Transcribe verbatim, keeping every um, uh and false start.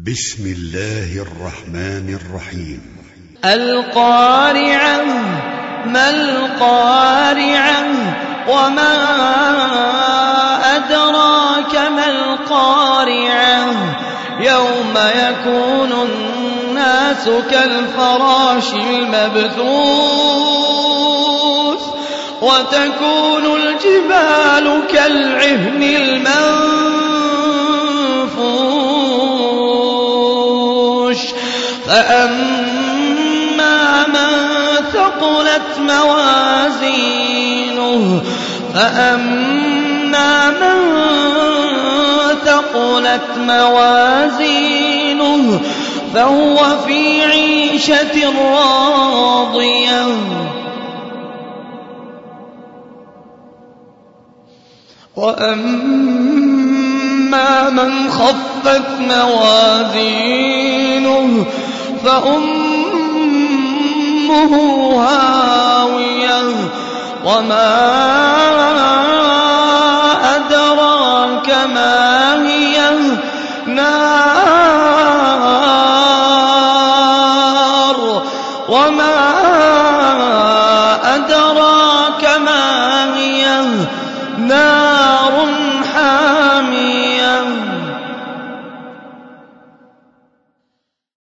بسم الله الرحمن الرحيم. القارعة ما القارعة وما أدراك ما القارعة يوم يكون الناس كالفراش المبثوث وتكون الجبال كالعهن المنفوش فأما من ثقلت موازينه فأما من ثقلت موازينه فهو في عيشة راضية وأما من خفت موازينه فأمه هاوية وما أدراك ما هي نار وما أدراك ما هي نار